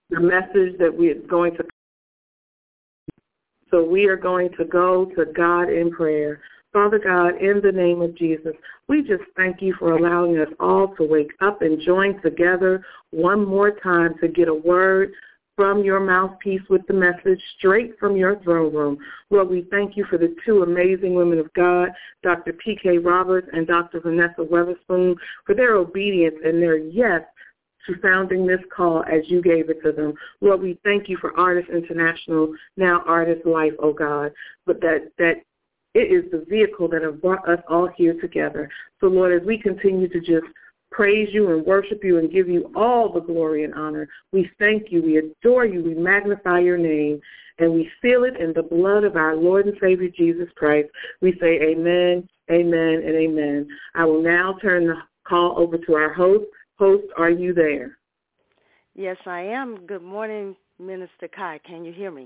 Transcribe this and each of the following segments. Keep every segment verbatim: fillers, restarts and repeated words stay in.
the message that we are going to. So we are going to go to God in prayer. Father God, in the name of Jesus, we just thank you for allowing us all to wake up and join together one more time to get a word from your mouthpiece with the message straight from your throne room. Lord, we thank you for the two amazing women of God, Doctor P K Roberts and Doctor Vanessa Weatherspoon, for their obedience and their yes to founding this call as you gave it to them. Lord, we thank you for Artists International, now Artist Life, oh God, but that, that it is the vehicle that has brought us all here together. So, Lord, as we continue to just praise you and worship you and give you all the glory and honor, we thank you, we adore you, we magnify your name, and we seal it in the blood of our Lord and Savior Jesus Christ. We say amen, amen, and amen. I will now turn the call over to our host. Host, are you there? Yes, I am. Good morning, Minister Kai. Can you hear me?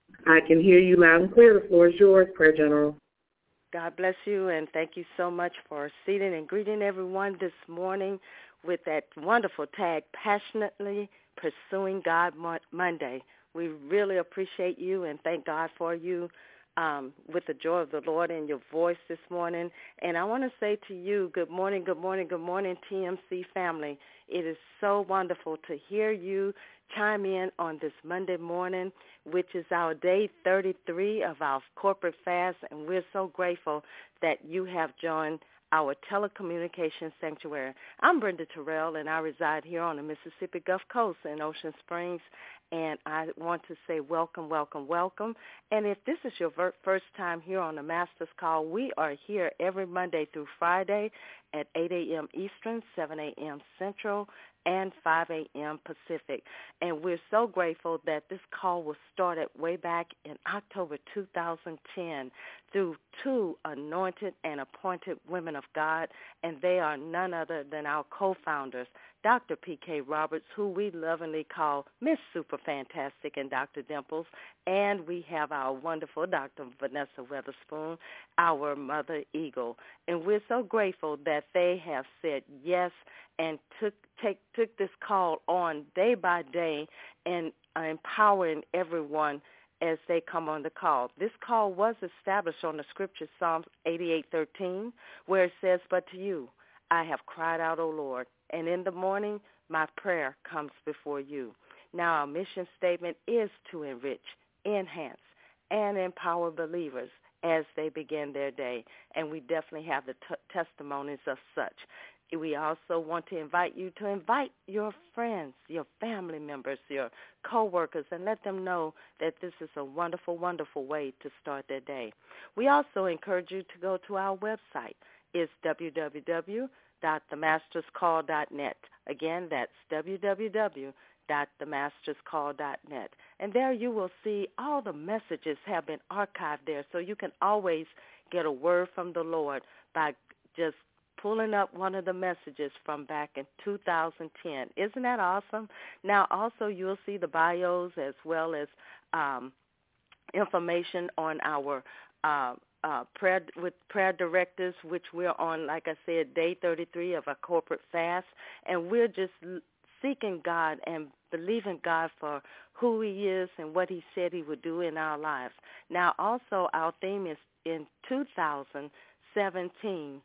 I can hear you loud and clear. The floor is yours, Prayer General. God bless you, and thank you so much for seating and greeting everyone this morning with that wonderful tag, Passionately Pursuing God Monday. We really appreciate you and thank God for you um, with the joy of the Lord in your voice this morning. And I want to say to you, good morning, good morning, good morning, T M C family. It is so wonderful to hear you chime in on this Monday morning, which is our day thirty-three of our corporate fast, and we're so grateful that you have joined our telecommunications sanctuary. I'm Brenda Terrell, and I reside here on the Mississippi Gulf Coast in Ocean Springs, and I want to say welcome, welcome, welcome. And if this is your ver- first time here on the Master's Call, we are here every Monday through Friday at eight a.m. Eastern, seven a.m. Central, and five a.m. Pacific. And we're so grateful that this call was started way back in October two thousand ten through two anointed and appointed women of God, and they are none other than our co-founders, Doctor P K Roberts, who we lovingly call Miss Super Fantastic, and Doctor Dimples, and we have our wonderful Doctor Vanessa Weatherspoon, our Mother Eagle. And we're so grateful that they have said yes and took take took this call on day by day and uh, empowering everyone as they come on the call. This call was established on the scripture, Psalms eighty-eight thirteen, where it says, "But to you I have cried out, O Lord, and in the morning my prayer comes before you." Now our mission statement is to enrich, enhance, and empower believers as they begin their day, and we definitely have the t- testimonies of such. We also want to invite you to invite your friends, your family members, your coworkers, and let them know that this is a wonderful, wonderful way to start their day. We also encourage you to go to our website. It's w w w dot the masters call dot net. Again, that's w w w dot the masters call dot net. And there you will see all the messages have been archived there, so you can always get a word from the Lord by just pulling up one of the messages from back in two thousand ten. Isn't that awesome? Now, also, you'll see the bios as well as um, information on our uh, uh, prayer with prayer directives, which we're on, like I said, day thirty-three of our corporate fast, and we're just seeking God and believing God for who he is and what he said he would do in our lives. Now, also, our theme is in two thousand seventeen,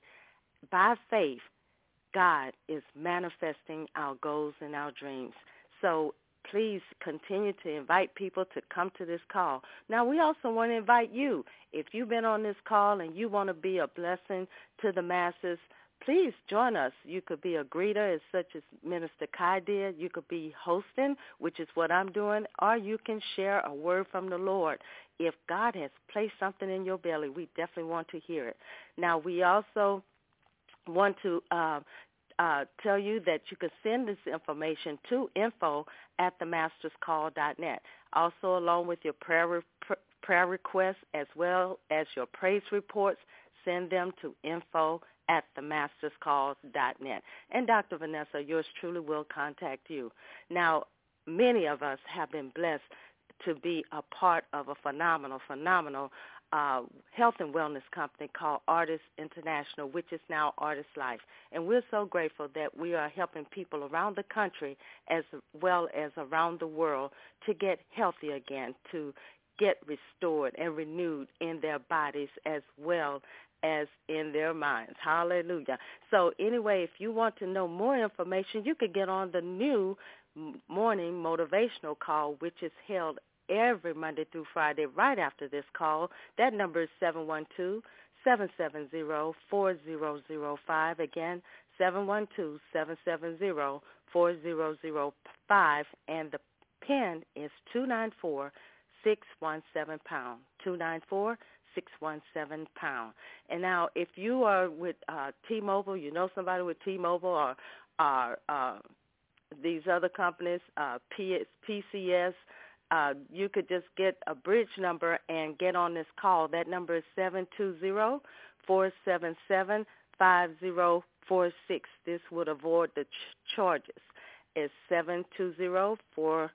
by faith, God is manifesting our goals and our dreams. So please continue to invite people to come to this call. Now, we also want to invite you. If you've been on this call and you want to be a blessing to the masses, please join us. You could be a greeter, as such as Minister Kai did. You could be hosting, which is what I'm doing, or you can share a word from the Lord. If God has placed something in your belly, we definitely want to hear it. Now, we also want to uh, uh, tell you that you can send this information to info at the masters call dot net. Also, along with your prayer, re- pr- prayer requests as well as your praise reports, send them to info at the masters call dot net. And Doctor Vanessa, yours truly will contact you. Now, many of us have been blessed to be a part of a phenomenal, phenomenal uh, health and wellness company called Artist International, which is now Artist Life. And we're so grateful that we are helping people around the country as well as around the world to get healthy again, to get restored and renewed in their bodies as well as in their minds. Hallelujah. So anyway, if you want to know more information, you could get on the new morning motivational call, which is held every Monday through Friday right after this call. That number is seven one two, seven seven zero, four zero zero five. Again, seven one two, seven seven zero, four zero zero five. And the PIN is two nine four, six one seven pound. two nine four, six one seven pound. And now if you are with uh, T-Mobile, you know somebody with T-Mobile or, or uh, these other companies, uh, P C S, Uh, you could just get a bridge number and get on this call. That number is seven two zero, four seven seven, five zero four six. This would avoid the ch- charges. It's seven two zero, four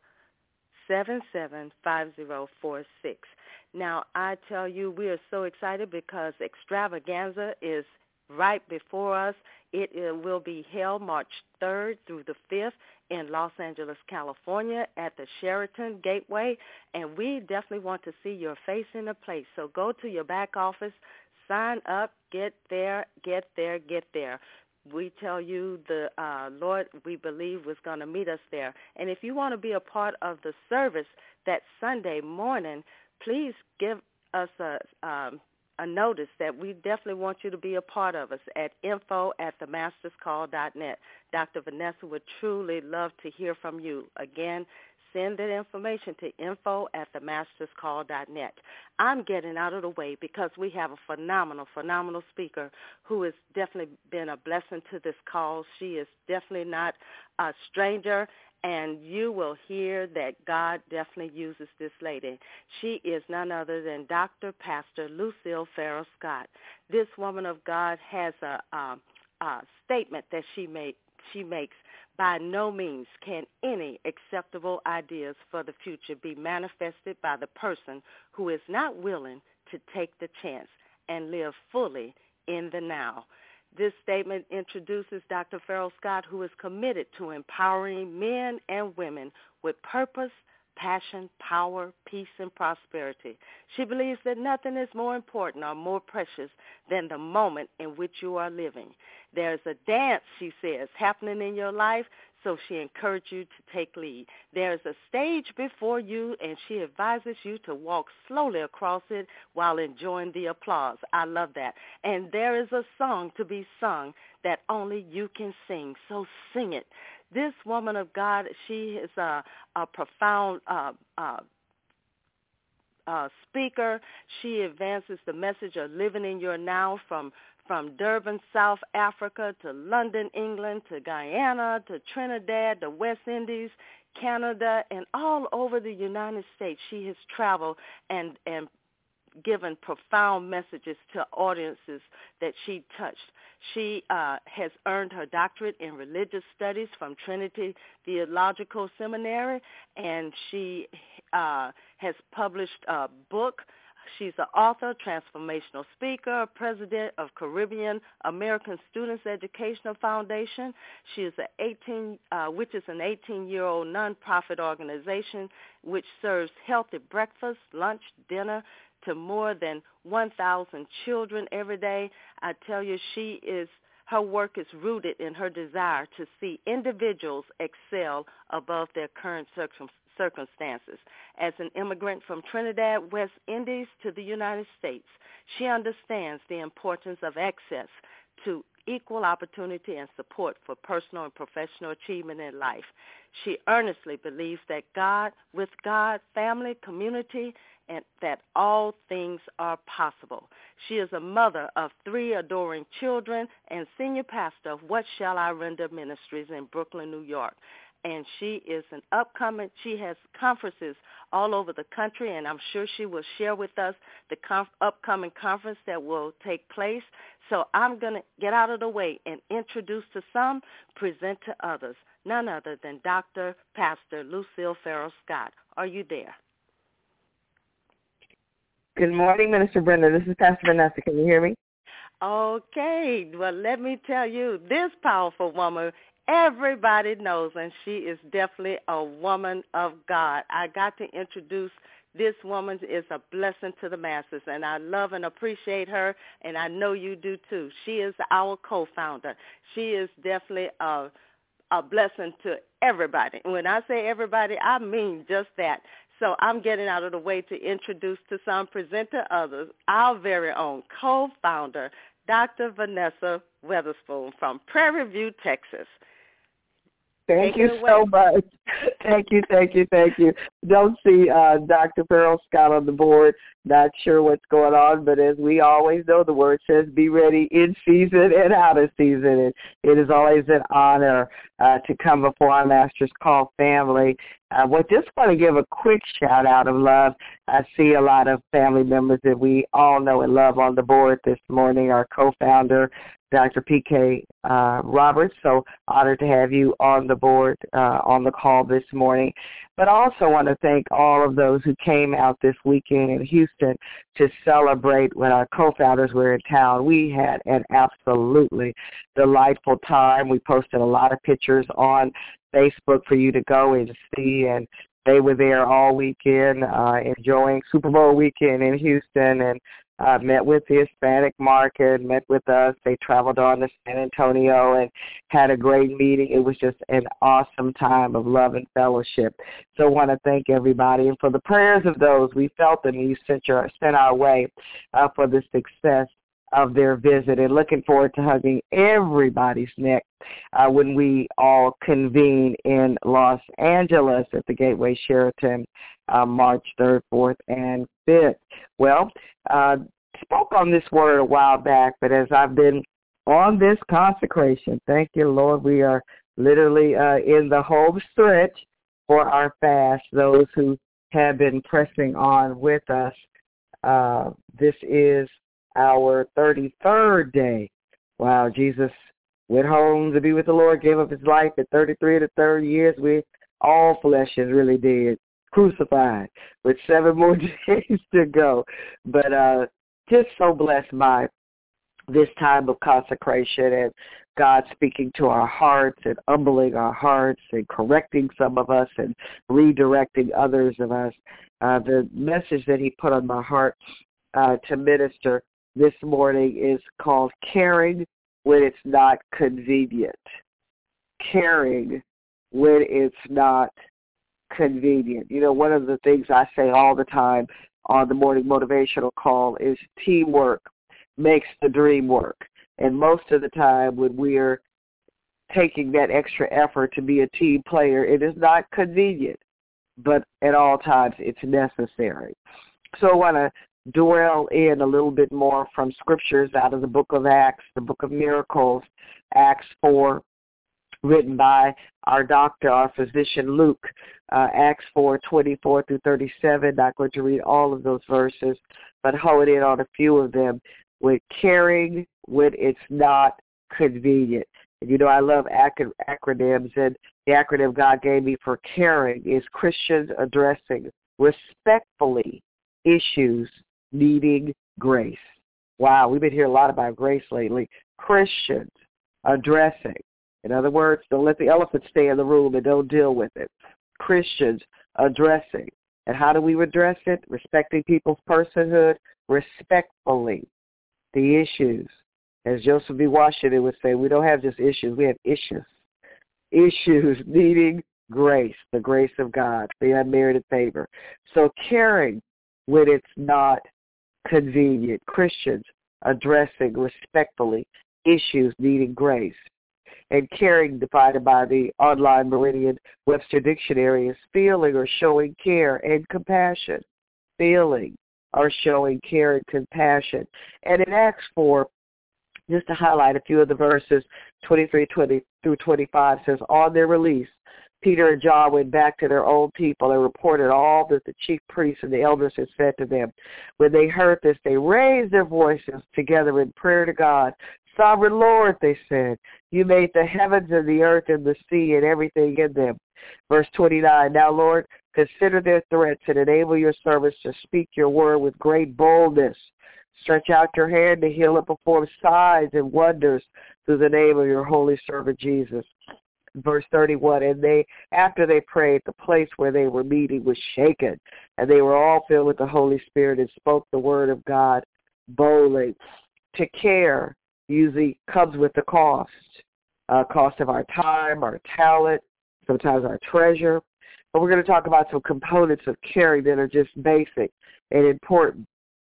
seven seven, five zero four six. Now, I tell you, we are so excited because Extravaganza is right before us. It, it will be held March third through the fifth in Los Angeles, California at the Sheraton Gateway, and we definitely want to see your face in the place. So go to your back office, sign up, get there, get there, get there. We tell you the uh, Lord, we believe, was going to meet us there. And if you want to be a part of the service that Sunday morning, please give us a um, a notice that we definitely want you to be a part of us at info at the masters call dot net. Doctor Vanessa would truly love to hear from you. Again, send that information to info at the masters call dot net. I'm getting out of the way because we have a phenomenal, phenomenal speaker who has definitely been a blessing to this call. She is definitely not a stranger, and you will hear that God definitely uses this lady. She is none other than Doctor Pastor Lucille Farrell Scott. This woman of God has a, a, a statement that she made. She makes, by no means can any acceptable ideas for the future be manifested by the person who is not willing to take the chance and live fully in the now. This statement introduces Doctor Farrell Scott, who is committed to empowering men and women with purpose, passion, power, peace, and prosperity. She believes that nothing is more important or more precious than the moment in which you are living. There's a dance, she says, happening in your life, so she encouraged you to take lead. There's a stage before you, and she advises you to walk slowly across it while enjoying the applause. I love that. And there is a song to be sung that only you can sing, so sing it. This woman of God, she is a, a profound uh, uh, uh, speaker. She advances the message of living in your now from from Durban, South Africa, to London, England, to Guyana, to Trinidad, the West Indies, Canada, and all over the United States. She has traveled and, and given profound messages to audiences that she touched. She uh, has earned her doctorate in religious studies from Trinity Theological Seminary, and she uh, has published a book. She's an author, transformational speaker, president of Caribbean American Students Educational Foundation. She is an eighteen, uh, which is an eighteen-year-old nonprofit organization which serves healthy breakfast, lunch, dinner to more than one thousand children every day. I tell you, she is. Her work is rooted in her desire to see individuals excel above their current circumstances. circumstances. As an immigrant from Trinidad, West Indies to the United States, she understands the importance of access to equal opportunity and support for personal and professional achievement in life. She earnestly believes that God, with God, family, community, and that all things are possible. She is a mother of three adoring children and senior pastor of What Shall I Render Ministries in Brooklyn, New York. And she is an upcoming, she has conferences all over the country, and I'm sure she will share with us the conf, upcoming conference that will take place. So I'm going to get out of the way and introduce to some, present to others, none other than Doctor Pastor Lucille Farrell Scott. Are you there? Good morning, Minister Brenda. This is Pastor Vanessa. Can you hear me? Okay. Well, let me tell you, this powerful woman, everybody knows, and she is definitely a woman of God. I got to introduce this woman is a blessing to the masses, and I love and appreciate her, and I know you do too. She is our co-founder. She is definitely a, a blessing to everybody. When I say everybody, I mean just that. So I'm getting out of the way to introduce to some, present to others, our very own co-founder, Doctor Vanessa Weatherspoon from Prairie View, Texas. Thank Take you so much. Thank you, thank you, thank you. Don't see uh, Doctor Farrell Scott on the board. Not sure what's going on, but as we always know, the word says be ready in season and out of season. And it is always an honor uh, to come before our Master's Call family. I uh, just want to give a quick shout-out of love. I see a lot of family members that we all know and love on the board this morning. Our co-founder, Doctor P K Uh, Roberts, so honored to have you on the board, uh, on the call this morning. But I also want to thank all of those who came out this weekend in Houston to celebrate when our co-founders were in town. We had an absolutely delightful time. We posted a lot of pictures on Facebook for you to go and see, and they were there all weekend uh, enjoying Super Bowl weekend in Houston, and Uh, met with the Hispanic market, met with us. They traveled on to San Antonio and had a great meeting. It was just an awesome time of love and fellowship. So I want to thank everybody. And for the prayers of those, we felt them you sent, your, sent our way uh, for the success of their visit, and looking forward to hugging everybody's neck uh, when we all convene in Los Angeles at the Gateway Sheraton uh, March third, fourth, and fifth. Well, uh, spoke on this word a while back, but as I've been on this consecration, thank you, Lord, we are literally uh, in the home stretch for our fast, those who have been pressing on with us. Uh, this is our thirty-third day. Wow, Jesus went home to be with the Lord, gave up his life at thirty-three of the thirty years. We, all flesh is really dead, crucified, with seven more days to go. But uh, just so blessed by this time of consecration and God speaking to our hearts and humbling our hearts and correcting some of us and redirecting others of us. Uh, the message that he put on my heart uh, to minister this morning is called Caring When It's Not Convenient. Caring when it's not convenient. You know, one of the things I say all the time on the morning motivational call is teamwork makes the dream work. And most of the time when we're taking that extra effort to be a team player, it is not convenient, but at all times it's necessary. So I want to dwell in a little bit more from scriptures out of the book of Acts, the book of miracles, Acts four, written by our doctor, our physician, Luke, uh, Acts four, twenty-four through thirty-seven. Not going to read all of those verses, but hone in on a few of them. With caring when it's not convenient. And you know, I love ac- acronyms, and the acronym God gave me for caring is Christians addressing respectfully issues needing grace. Wow, we've been hearing a lot about grace lately. Christians addressing. In other words, don't let the elephant stay in the room and don't deal with it. Christians addressing. And how do we address it? Respecting people's personhood, respectfully. The issues. As Joseph B. Washington would say, we don't have just issues, we have issues. Issues needing grace, the grace of God, the unmerited favor. So caring when it's not convenient. Christians addressing respectfully issues needing grace. And caring, divided by the online Meridian Webster Dictionary, is feeling or showing care and compassion. Feeling or showing care and compassion. And in Acts four, just to highlight a few of the verses, twenty-three twenty through twenty-five says, on their release, Peter and John went back to their own people and reported all that the chief priests and the elders had said to them. When they heard this, they raised their voices together in prayer to God. Sovereign Lord, they said, you made the heavens and the earth and the sea and everything in them. Verse twenty-nine, now, Lord, consider their threats and enable your servants to speak your word with great boldness. Stretch out your hand to heal and perform signs and wonders through the name of your holy servant Jesus. Verse thirty-one, and they, after they prayed, the place where they were meeting was shaken, and they were all filled with the Holy Spirit and spoke the word of God boldly. To care usually comes with the cost, uh, cost of our time, our talent, sometimes our treasure. But we're going to talk about some components of caring that are just basic and important.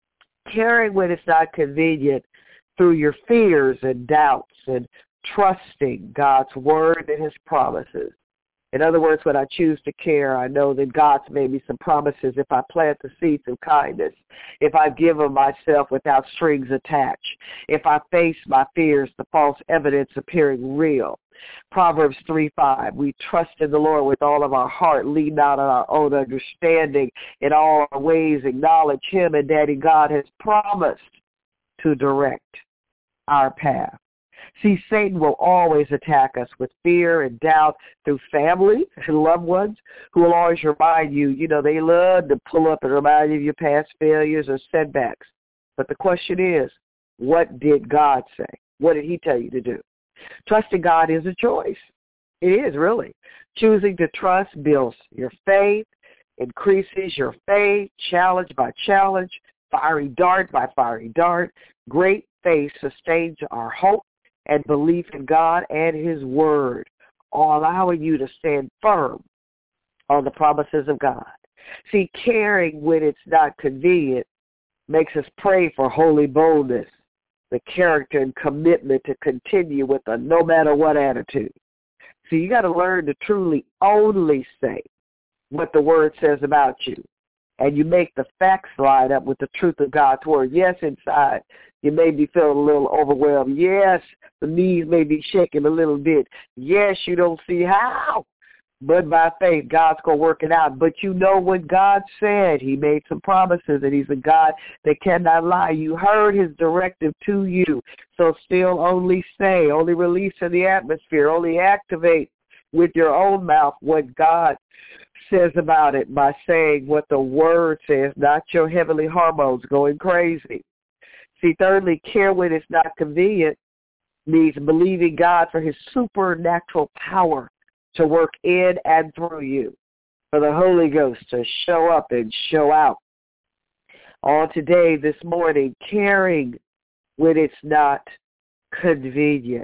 Caring when it's not convenient through your fears and doubts and trusting God's word and his promises. In other words, when I choose to care, I know that God's made me some promises if I plant the seeds of kindness, if I give of myself without strings attached, if I face my fears, the false evidence appearing real. Proverbs three five, we trust in the Lord with all of our heart, lean not on our own understanding, in all our ways acknowledge him, and Daddy God has promised to direct our path. See, Satan will always attack us with fear and doubt through family and loved ones who will always remind you, you know, they love to pull up and remind you of your past failures or setbacks. But the question is, what did God say? What did he tell you to do? Trusting God is a choice. It is, really. Choosing to trust builds your faith, increases your faith, challenge by challenge, fiery dart by fiery dart. Great faith sustains our hope and belief in God and his word, all allowing you to stand firm on the promises of God. See, caring when it's not convenient makes us pray for holy boldness, the character and commitment to continue with a no matter what attitude. So you got to learn to truly only say what the word says about you. And you make the facts line up with the truth of God's word. Yes, inside, you may be feeling a little overwhelmed. Yes, the knees may be shaking a little bit. Yes, you don't see how. But by faith, God's going to work it out. But you know what God said. He made some promises, and he's a God that cannot lie. You heard his directive to you. So still only say, only release in the atmosphere, only activate with your own mouth what God says about it by saying what the word says, not your heavenly hormones going crazy. See, thirdly, care when it's not convenient means believing God for his supernatural power to work in and through you, for the Holy Ghost to show up and show out. On today, this morning, caring when it's not convenient.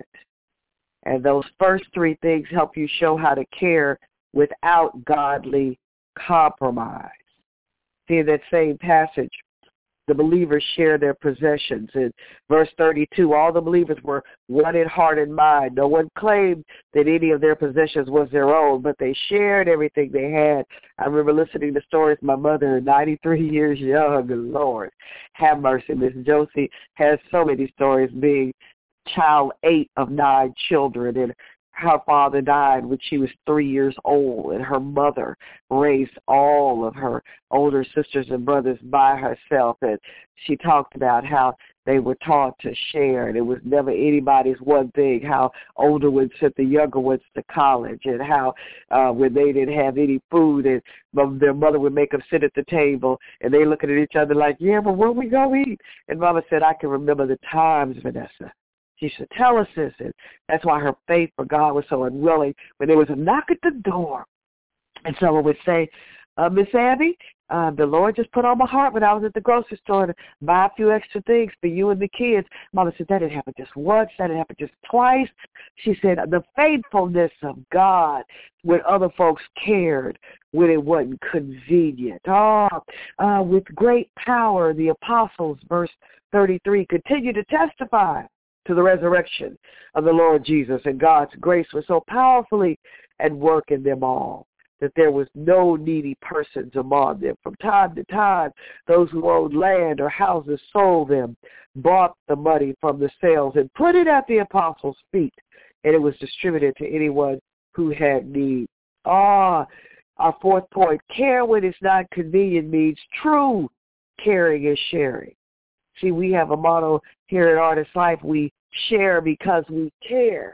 And those first three things help you show how to care without godly compromise. See, in that same passage, the believers share their possessions. In verse thirty-two, all the believers were one in heart and mind. No one claimed that any of their possessions was their own, but they shared everything they had. I remember listening to stories. My mother, ninety-three years young, Lord, have mercy. Miss Josie has so many stories, being child eight of nine children, and her father died when she was three years old, and her mother raised all of her older sisters and brothers by herself. And she talked about how they were taught to share, and it was never anybody's one thing, how older ones sent the younger ones to college, and how uh, when they didn't have any food, and their mother would make them sit at the table, and they looking at each other like, yeah, but where we going to eat? And Mama said, I can remember the times, Vanessa. She said, tell us this. And that's why her faith for God was so unwilling. When there was a knock at the door, and someone would say, uh, Miss Abby, uh, the Lord just put on my heart when I was at the grocery store to buy a few extra things for you and the kids. Mama said, that didn't happen just once. That didn't happen just twice. She said, the faithfulness of God when other folks cared, when it wasn't convenient. Oh, uh, with great power, the apostles, verse thirty-three, continue to testify to the resurrection of the Lord Jesus, and God's grace was so powerfully at work in them all that there was no needy persons among them. From time to time, those who owned land or houses sold them, bought the money from the sales, and put it at the apostles' feet, and it was distributed to anyone who had need. Ah, our fourth point, care when it's not convenient means true caring is sharing. See, we have a motto here at Artist Life, we share because we care.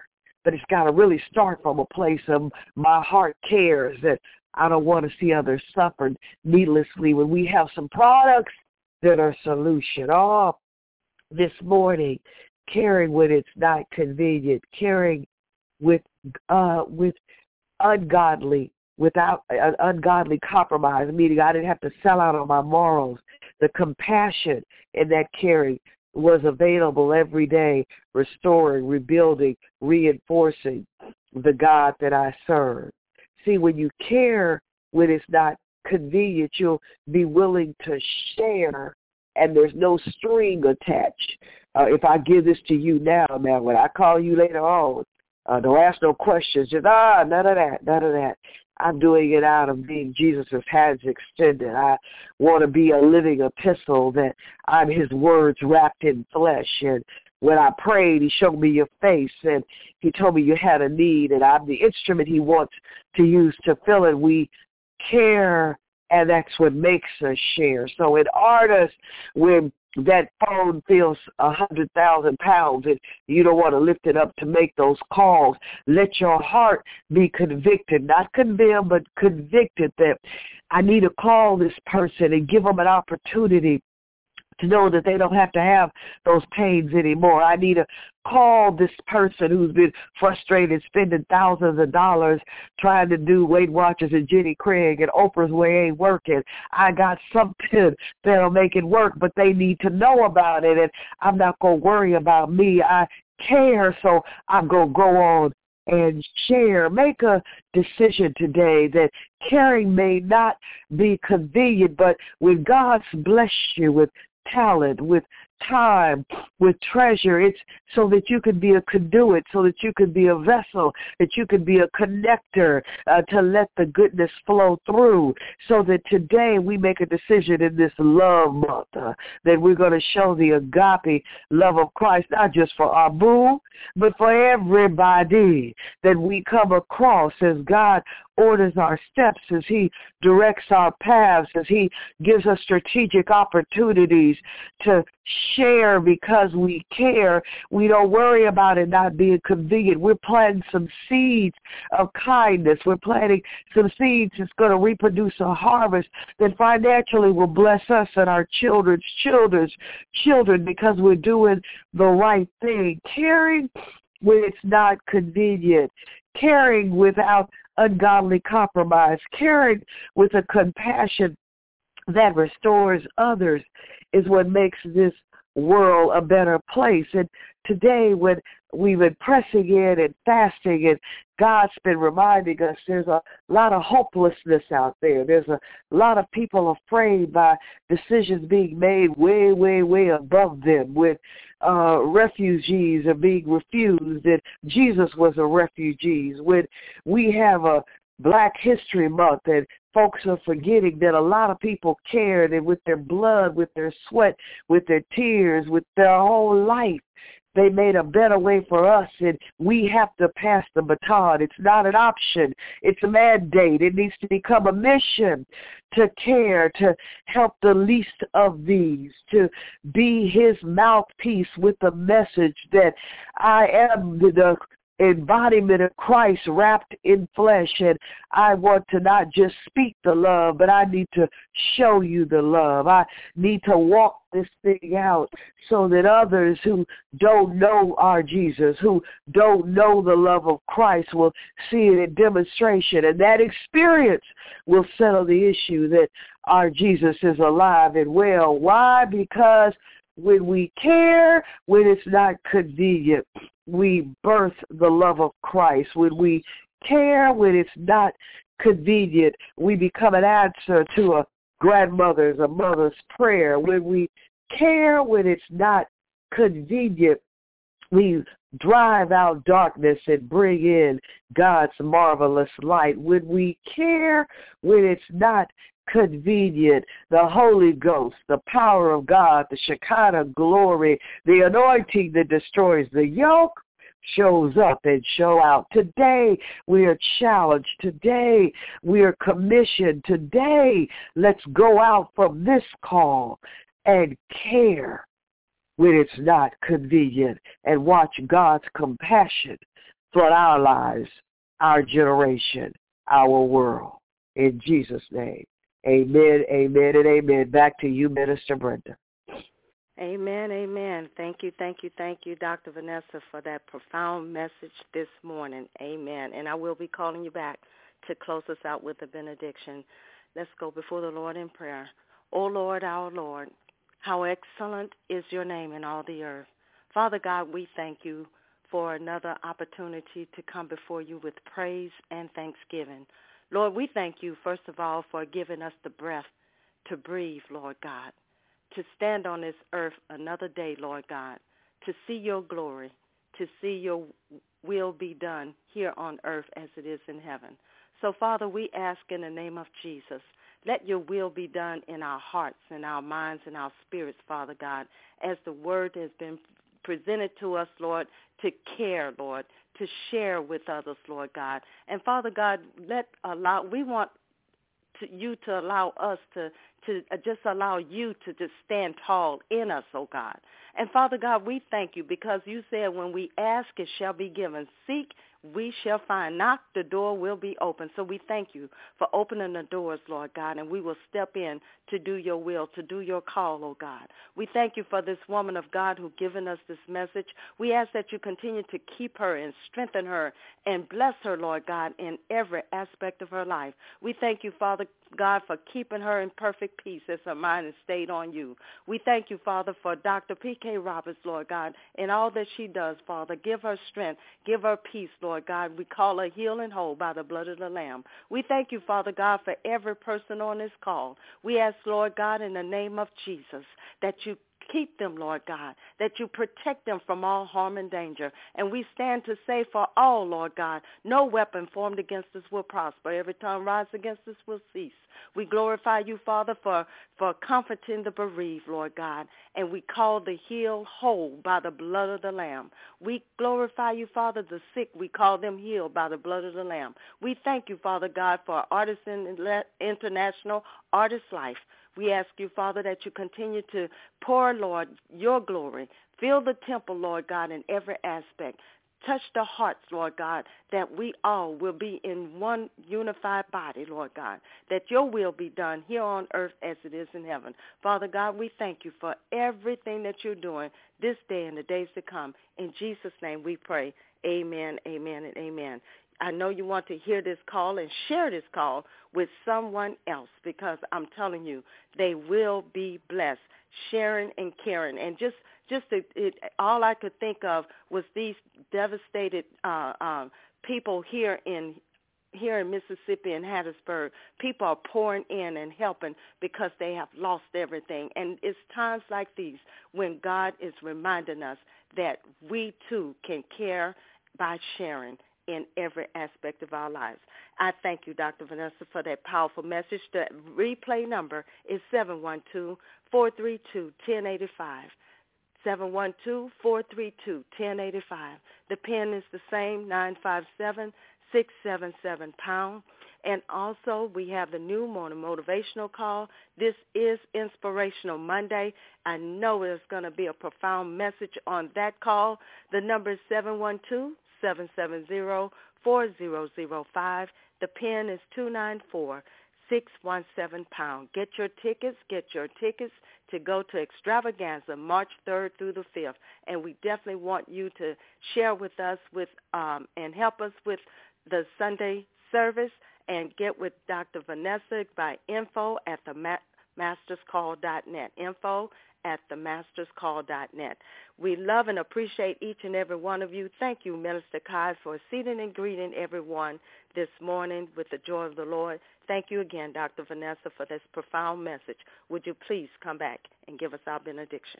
but it's got to really start from a place of my heart cares that I don't want to see others suffer needlessly. When we have some products that are a solution. Oh, this morning, caring when it's not convenient, caring with uh, with ungodly, without an ungodly compromise, meaning I didn't have to sell out on my morals. The compassion in that caring was available every day, restoring, rebuilding, reinforcing the God that I serve. See, when you care when it's not convenient, you'll be willing to share, and there's no string attached. Uh, if I give this to you now, now when I call you later on, uh, don't ask no questions. Just, ah, none of that, none of that. I'm doing it out of being Jesus' hands extended. I want to be a living epistle, that I'm his words wrapped in flesh. And when I prayed, he showed me your face, and he told me you had a need, and I'm the instrument he wants to use to fill it. We care, and that's what makes us share. So in artists, when that phone feels a hundred thousand pounds and you don't want to lift it up to make those calls, let your heart be convicted, not condemned, but convicted that I need to call this person and give them an opportunity to know that they don't have to have those pains anymore. I need to call this person who's been frustrated, spending thousands of dollars trying to do Weight Watchers and Jenny Craig, and Oprah's way ain't working. I got something that'll make it work, but they need to know about it, and I'm not going to worry about me. I care, so I'm going to go on and share. Make a decision today that caring may not be convenient, but when God's blessed you with talent, with time, with treasure, it's so that you can be a conduit, so that you can be a vessel, that you can be a connector uh, to let the goodness flow through, so that today we make a decision in this love month uh, that we're going to show the agape love of Christ, not just for our boo, but for everybody that we come across, as God orders our steps, as he directs our paths, as he gives us strategic opportunities to share because we care. We don't worry about it not being convenient. We're planting some seeds of kindness. We're planting some seeds that's going to reproduce a harvest that financially will bless us and our children's children's children, because we're doing the right thing. Caring when it's not convenient. Caring without ungodly compromise, caring with a compassion that restores others is what makes this world a better place. And today, when we've been pressing in and fasting, and God's been reminding us there's a lot of hopelessness out there. There's a lot of people afraid by decisions being made way, way, way above them, with uh, refugees are being refused, and Jesus was a refugee. When we have a Black History Month, and folks are forgetting that a lot of people cared, and with their blood, with their sweat, with their tears, with their whole life, they made a better way for us, and we have to pass the baton. It's not an option. It's a mandate. It needs to become a mission to care, to help the least of these, to be his mouthpiece with the message that I am the embodiment of Christ wrapped in flesh, and I want to not just speak the love, but I need to show you the love. I need to walk this thing out so that others who don't know our Jesus, who don't know the love of Christ, will see it in demonstration, and that experience will settle the issue that our Jesus is alive and well. Why? Because when we care, when it's not convenient, we birth the love of Christ. When we care, when it's not convenient, we become an answer to a grandmother's, a mother's prayer. When we care, when it's not convenient, we drive out darkness and bring in God's marvelous light. When we care, when it's not convenient, the Holy Ghost, the power of God, the Shekinah glory, the anointing that destroys the yoke, shows up and show out. Today we are challenged. Today we are commissioned. Today let's go out from this call and care when it's not convenient, and watch God's compassion flood our lives, our generation, our world. In Jesus' name, amen, amen, and amen. Back to you, Minister Brenda. Amen, amen. Thank you, thank you, thank you, Doctor Vanessa, for that profound message this morning. Amen. And I will be calling you back to close us out with a benediction. Let's go before the Lord in prayer. O Lord, our Lord, how excellent is your name in all the earth. Father God, we thank you for another opportunity to come before you with praise and thanksgiving. Lord, we thank you, first of all, for giving us the breath to breathe, Lord God, to stand on this earth another day, Lord God, to see your glory, to see your will be done here on earth as it is in heaven. So, Father, we ask in the name of Jesus, let your will be done in our hearts and our minds and our spirits, Father God, as the word has been presented to us, Lord, to care, Lord, to share with others, Lord God. And, Father God, let allow, we want to, you to allow us to, to uh, just allow you to just stand tall in us, oh God. And, Father God, we thank you because you said when we ask, it shall be given. Seek, we shall find. Knock, the door will be open. So we thank you for opening the doors, Lord God, and we will step in to do your will, to do your call, oh God. We thank you for this woman of God who given us this message. We ask that you continue to keep her and strengthen her and bless her, Lord God, in every aspect of her life. We thank you, Father God, for keeping her in perfect peace as her mind is stayed on you. We thank you, Father, for Doctor P K Roberts, Lord God, and all that she does, Father. Give her strength. Give her peace, Lord God. We call her healed and whole by the blood of the Lamb. We thank you, Father God, for every person on this call. We ask, Lord God, in the name of Jesus, that you keep them, Lord God, that you protect them from all harm and danger. And we stand to say for all, Lord God, no weapon formed against us will prosper. Every tongue rise against us will cease. We glorify you, Father, for, for comforting the bereaved, Lord God, and we call the healed whole by the blood of the Lamb. We glorify you, Father, the sick, we call them healed by the blood of the Lamb. We thank you, Father God, for Artisan International Artist Life. We ask you, Father, that you continue to pour, Lord, your glory. Fill the temple, Lord God, in every aspect. Touch the hearts, Lord God, that we all will be in one unified body, Lord God, that your will be done here on earth as it is in heaven. Father God, we thank you for everything that you're doing this day and the days to come. In Jesus' name we pray. Amen, amen, and amen. I know you want to hear this call and share this call with someone else because I'm telling you, they will be blessed, sharing and caring. And just just it, it, all I could think of was these devastated uh, um, people here in here in Mississippi and Hattiesburg. People are pouring in and helping because they have lost everything. And it's times like these when God is reminding us that we too can care by sharing in every aspect of our lives. I thank you, Doctor Vanessa, for that powerful message. The replay number is seven one two, four three two, one zero eight five. seven one two, four three two, one zero eight five. The PIN is the same, nine five seven, six seven seven pound. And also, we have the new morning motivational call. This is Inspirational Monday. I know there's going to be a profound message on that call. The number is seven one two, seven seven zero, four zero zero five. The PIN is two nine four, six one seven pound. Get your tickets, get your tickets to go to Extravaganza March third through the fifth. And we definitely want you to share with us with um, and help us with the Sunday service and get with Doctor Vanessa by info at the masters call dot net. Info at the masters call dot net. We love and appreciate each and every one of you. Thank you, Minister Kai, for seating and greeting everyone this morning with the joy of the Lord. Thank you again, Doctor Vanessa, for this profound message. Would you please come back and give us our benediction?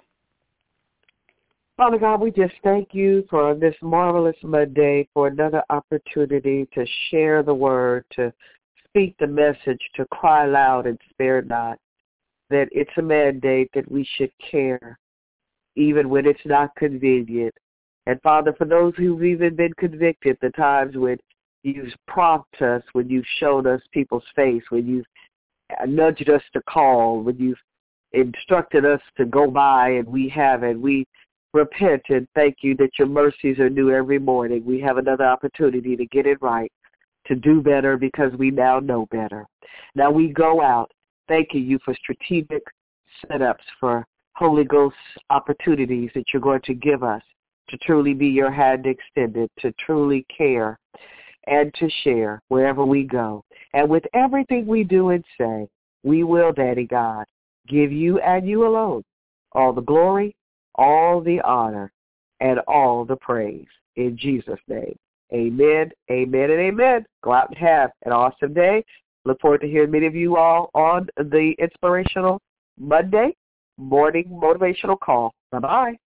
Father God, we just thank you for this marvelous Monday, for another opportunity to share the word, to speak the message, to cry loud and spare not, that it's a mandate that we should care, even when it's not convenient. And Father, for those who've even been convicted, the times when you've prompted us, when you've shown us people's face, when you've nudged us to call, when you've instructed us to go by and we haven't, we repent and thank you that your mercies are new every morning. We have another opportunity to get it right, to do better because we now know better. Now we go out thanking you for strategic setups, for Holy Ghost opportunities that you're going to give us to truly be your hand extended, to truly care and to share wherever we go. And with everything we do and say, we will, Daddy God, give you and you alone all the glory, all the honor, and all the praise. In Jesus' name, amen, amen, and amen. Go out and have an awesome day. Look forward to hearing many of you all on the Inspirational Monday morning motivational call. Bye-bye.